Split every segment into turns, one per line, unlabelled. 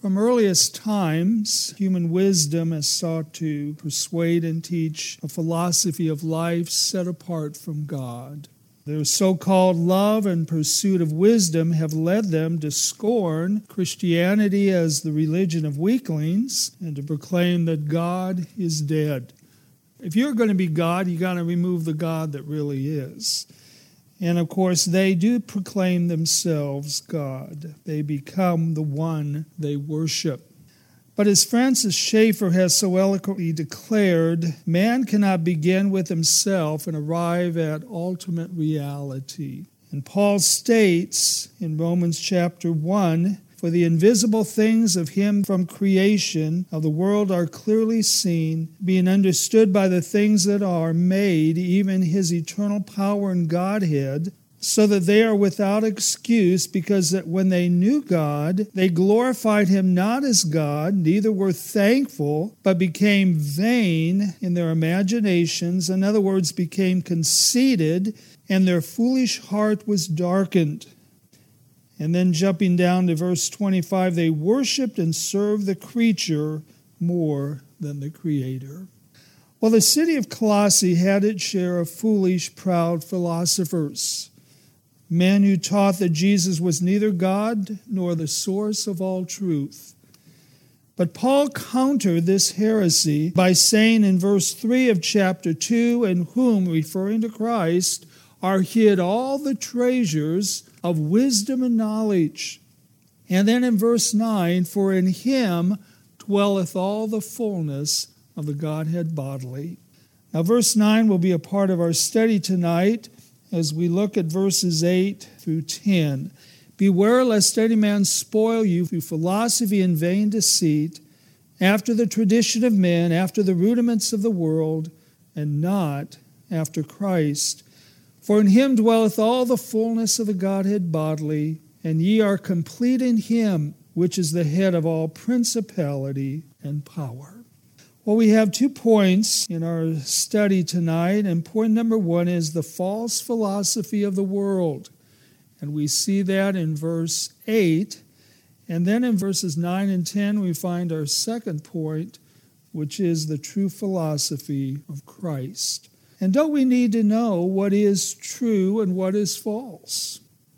From earliest times, human wisdom has sought to persuade and teach a philosophy of life set apart from God. Their so-called love and pursuit of wisdom have led them to scorn Christianity as the religion of weaklings and to proclaim that God is dead. If you're going to be God, you got to remove the God that really is. And of course, they do proclaim themselves God. They become the one they worship. But as Francis Schaeffer has so eloquently declared, man cannot begin with himself and arrive at ultimate reality. And Paul states in Romans chapter 1, "For the invisible things of him from creation of the world are clearly seen, being understood by the things that are made, even his eternal power and Godhead, so that they are without excuse, because that when they knew God, they glorified him not as God, neither were thankful, but became vain in their imaginations." In other words, became conceited, and their foolish heart was darkened. And then jumping down to verse 25, they worshipped and served the creature more than the Creator. Well, the city of Colossae had its share of foolish, proud philosophers. Men who taught that Jesus was neither God nor the source of all truth. But Paul countered this heresy by saying in verse 3 of chapter 2, "In whom," referring to Christ, "are hid all the treasures of wisdom and knowledge." And then in verse 9, "For in him dwelleth all the fullness of the Godhead bodily." Now verse 9 will be a part of our study tonight as we look at verses 8 through 10. "Beware lest any man spoil you through philosophy and vain deceit, after the tradition of men, after the rudiments of the world, and not after Christ. For in him dwelleth all the fullness of the Godhead bodily, and ye are complete in him, which is the head of all principality and power." Well, we have 2 points in our study tonight, and point number 1 is the false philosophy of the world. And we see that in verse 8. And then in verses 9 and 10, we find our second point, which is the true philosophy of Christ. And don't we need to know what is true and what is false?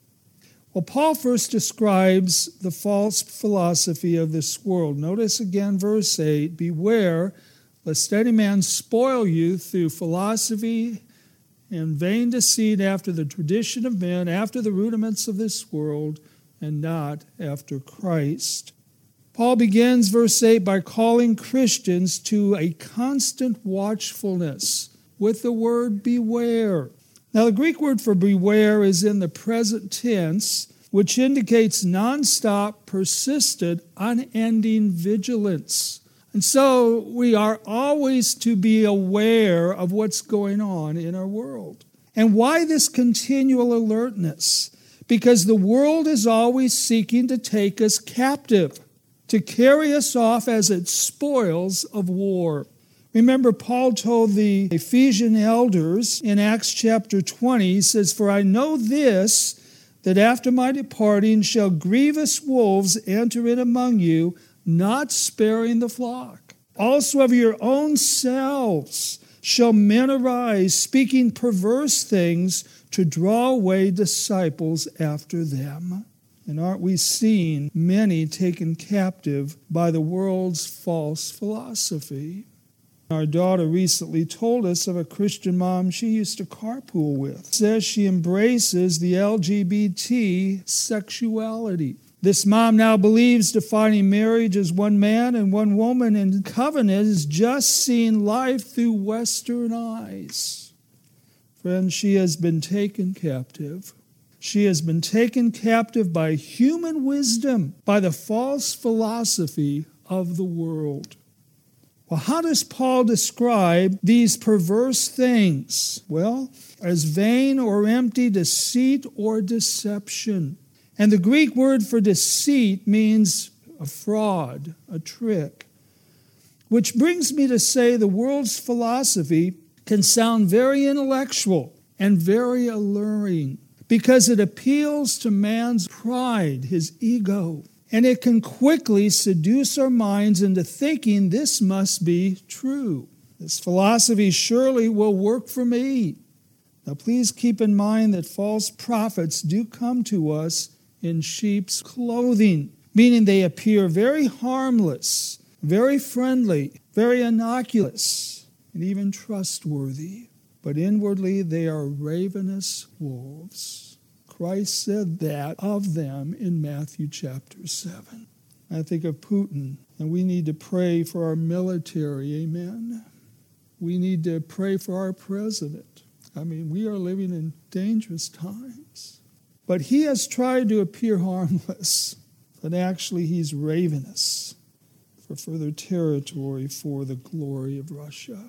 Well, Paul first describes the false philosophy of this world. Notice again verse 8, "Beware lest any man spoil you through philosophy and vain deceit, after the tradition of men, after the rudiments of this world, and not after Christ." Paul begins verse 8 by calling Christians to a constant watchfulness with the word beware. Now, the Greek word for beware is in the present tense, which indicates nonstop, persistent, unending vigilance. And so we are always to be aware of what's going on in our world. And why this continual alertness? Because the world is always seeking to take us captive, to carry us off as its spoils of war. Remember, Paul told the Ephesian elders in Acts chapter 20, he says, "For I know this, that after my departing shall grievous wolves enter in among you, not sparing the flock. Also of your own selves shall men arise, speaking perverse things, to draw away disciples after them." And aren't we seeing many taken captive by the world's false philosophy? Our daughter recently told us of a Christian mom she used to carpool with. Says she embraces the LGBT sexuality. This mom now believes defining marriage as one man and one woman in covenant is just seeing life through Western eyes. Friends, she has been taken captive. She has been taken captive by human wisdom, by the false philosophy of the world. Well, how does Paul describe these perverse things? Well, as vain or empty deceit or deception. And the Greek word for deceit means a fraud, a trick. Which brings me to say the world's philosophy can sound very intellectual and very alluring because it appeals to man's pride, his ego. And it can quickly seduce our minds into thinking this must be true. This philosophy surely will work for me. Now please keep in mind that false prophets do come to us in sheep's clothing, meaning they appear very harmless, very friendly, very innocuous, and even trustworthy. But inwardly they are ravenous wolves. Christ said that of them in Matthew chapter 7. I think of Putin, and we need to pray for our military, amen. We need to pray for our president. I mean, we are living in dangerous times. But he has tried to appear harmless, but actually he's ravenous for further territory for the glory of Russia.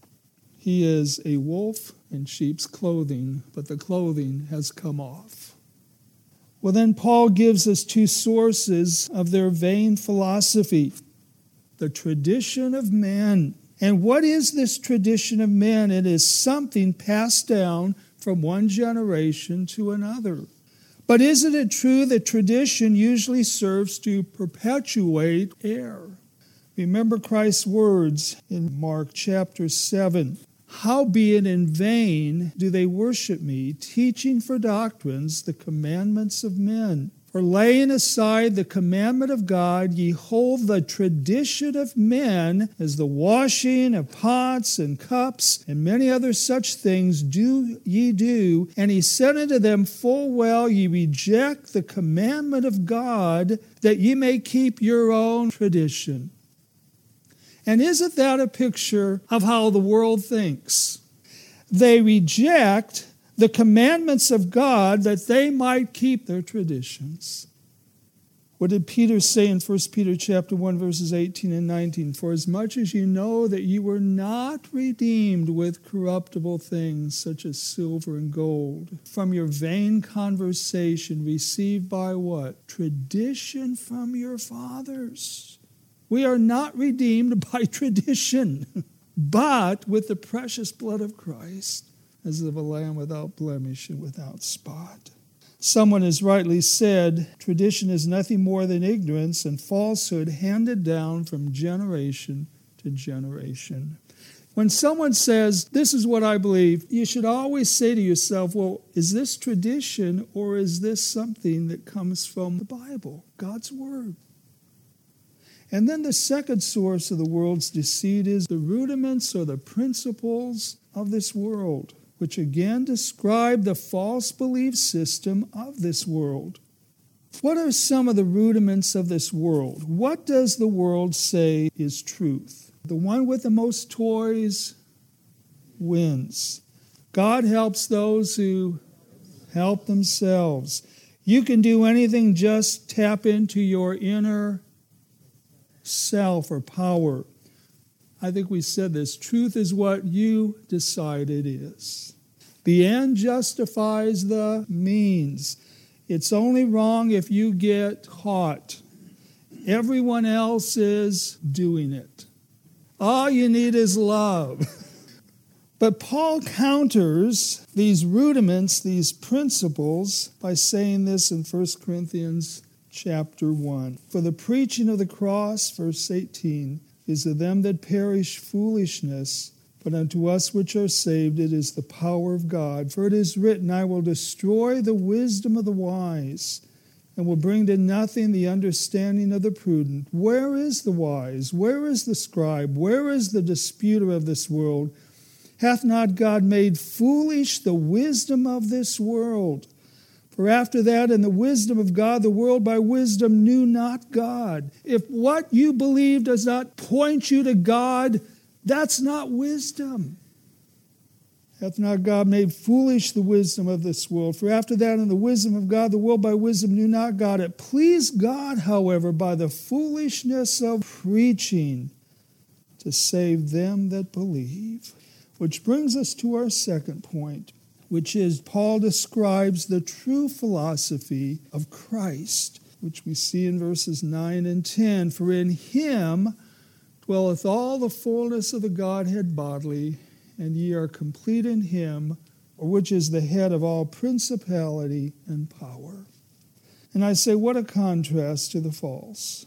He is a wolf in sheep's clothing, but the clothing has come off. Well, then Paul gives us two sources of their vain philosophy. The tradition of men. And what is this tradition of men? It is something passed down from one generation to another. But isn't it true that tradition usually serves to perpetuate error? Remember Christ's words in Mark chapter 7. Howbeit in vain do they worship me, teaching for doctrines the commandments of men. For laying aside the commandment of God, ye hold the tradition of men, as the washing of pots and cups, and many other such things do ye do. And he said unto them, full well, ye reject the commandment of God, that ye may keep your own tradition. And isn't that a picture of how the world thinks? They reject the commandments of God that they might keep their traditions. What did Peter say in 1 Peter chapter 1, verses 18 and 19? For as much as you know that you were not redeemed with corruptible things, such as silver and gold, from your vain conversation received by what? Tradition from your fathers. We are not redeemed by tradition, but with the precious blood of Christ, as of a lamb without blemish and without spot. Someone has rightly said, tradition is nothing more than ignorance and falsehood handed down from generation to generation. When someone says, this is what I believe, you should always say to yourself, well, is this tradition or is this something that comes from the Bible, God's Word? And then the second source of the world's deceit is the rudiments or the principles of this world, which again describe the false belief system of this world. What are some of the rudiments of this world? What does the world say is truth? The one with the most toys wins. God helps those who help themselves. You can do anything, just tap into your inner self or power. I think we said this. Truth is what you decide it is. The end justifies the means. It's only wrong if you get caught. Everyone else is doing it. All you need is love. But Paul counters these rudiments, these principles, by saying this in 1 Corinthians chapter 1. For the preaching of the cross, verse 18, is of them that perish foolishness, but unto us which are saved it is the power of God. For it is written, I will destroy the wisdom of the wise, and will bring to nothing the understanding of the prudent. Where is the wise? Where is the scribe? Where is the disputer of this world? Hath not God made foolish the wisdom of this world? For after that, in the wisdom of God, the world by wisdom knew not God. If what you believe does not point you to God, that's not wisdom. Hath not God made foolish the wisdom of this world? For after that, in the wisdom of God, the world by wisdom knew not God. It pleased God, however, by the foolishness of preaching, to save them that believe. Which brings us to our second point, which is Paul describes the true philosophy of Christ, which we see in verses 9 and 10. For in him dwelleth all the fullness of the Godhead bodily, and ye are complete in him, which is the head of all principality and power. And I say, what a contrast to the false.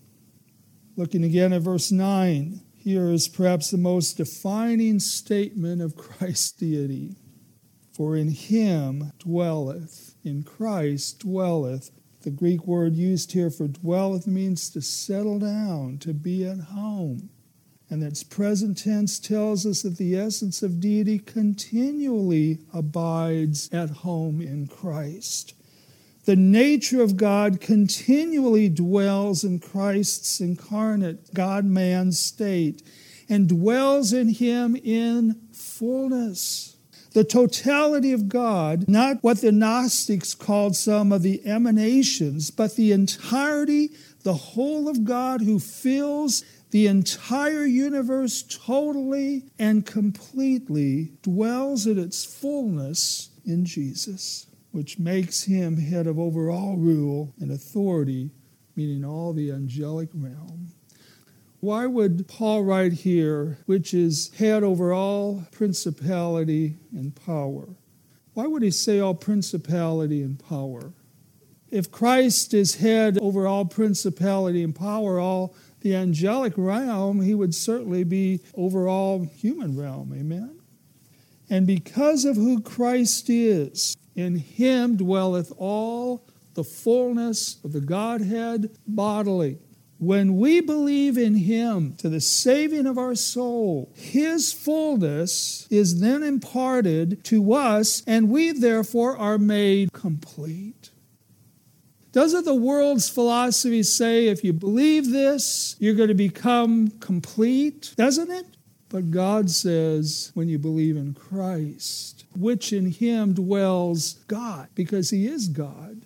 Looking again at verse 9, here is perhaps the most defining statement of Christ's deity. For in him dwelleth, in Christ dwelleth. The Greek word used here for dwelleth means to settle down, to be at home. And its present tense tells us that the essence of deity continually abides at home in Christ. The nature of God continually dwells in Christ's incarnate God-man state and dwells in him in fullness. The totality of God, not what the Gnostics called some of the emanations, but the entirety, the whole of God who fills the entire universe totally and completely, dwells at its fullness in Jesus, which makes him head of over all rule and authority, meaning all the angelic realm. Why would Paul write here, which is head over all principality and power? Why would he say all principality and power? If Christ is head over all principality and power, all the angelic realm, he would certainly be over all human realm. Amen? And because of who Christ is, in him dwelleth all the fullness of the Godhead bodily. When we believe in him to the saving of our soul, his fullness is then imparted to us, and we therefore are made complete. Doesn't the world's philosophy say if you believe this, you're going to become complete? Doesn't it? But God says when you believe in Christ, which in him dwells God, because he is God,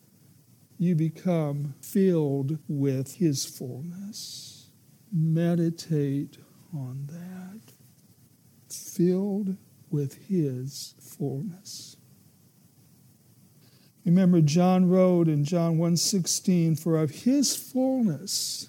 you become filled with his fullness. Meditate on that. Filled with his fullness. Remember, John wrote in John 1:16, for of his fullness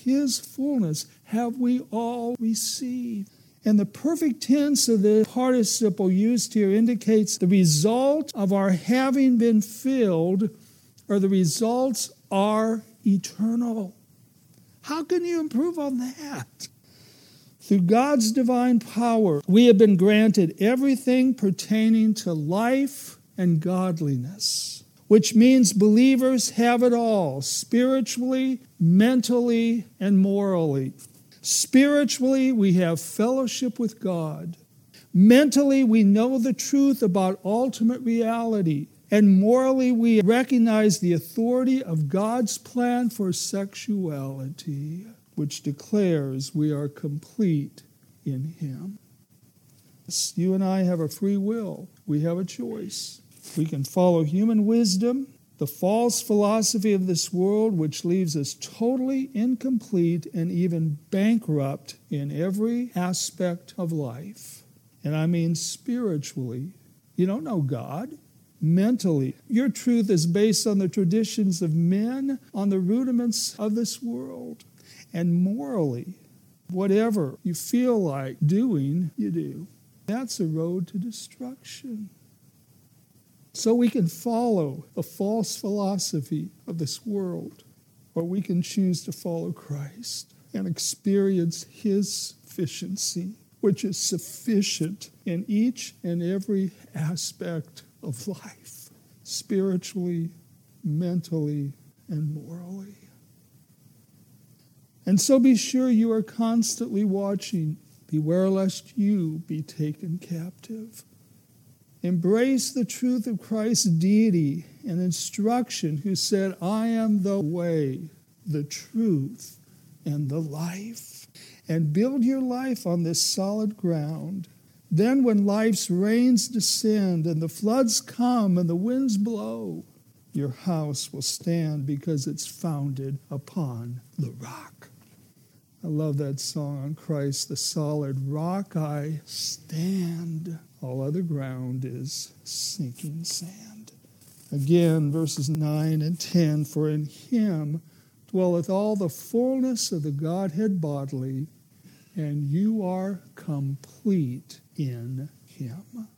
have we all received. And the perfect tense of the participle used here indicates the result of our having been filled, or the results are eternal. How can you improve on that? Through God's divine power, we have been granted everything pertaining to life and godliness, which means believers have it all, spiritually, mentally, and morally. Spiritually, we have fellowship with God. Mentally, we know the truth about ultimate reality. And morally, we recognize the authority of God's plan for sexuality, which declares we are complete in him. You and I have a free will. We have a choice. We can follow human wisdom, the false philosophy of this world, which leaves us totally incomplete and even bankrupt in every aspect of life. And I mean spiritually. You don't know God. Mentally, your truth is based on the traditions of men, on the rudiments of this world. And morally, whatever you feel like doing, you do. That's a road to destruction. So we can follow the false philosophy of this world, or we can choose to follow Christ and experience his sufficiency, which is sufficient in each and every aspect of life, spiritually, mentally, and morally. And so be sure you are constantly watching. Beware lest you be taken captive. Embrace the truth of Christ's deity and instruction, who said, I am the way, the truth, and the life. And build your life on this solid ground. Then when life's rains descend and the floods come and the winds blow, your house will stand because it's founded upon the rock. I love that song, on Christ, the solid rock I stand. All other ground is sinking sand. Again, verses 9 and 10, for in him dwelleth all the fullness of the Godhead bodily, and you are complete in him.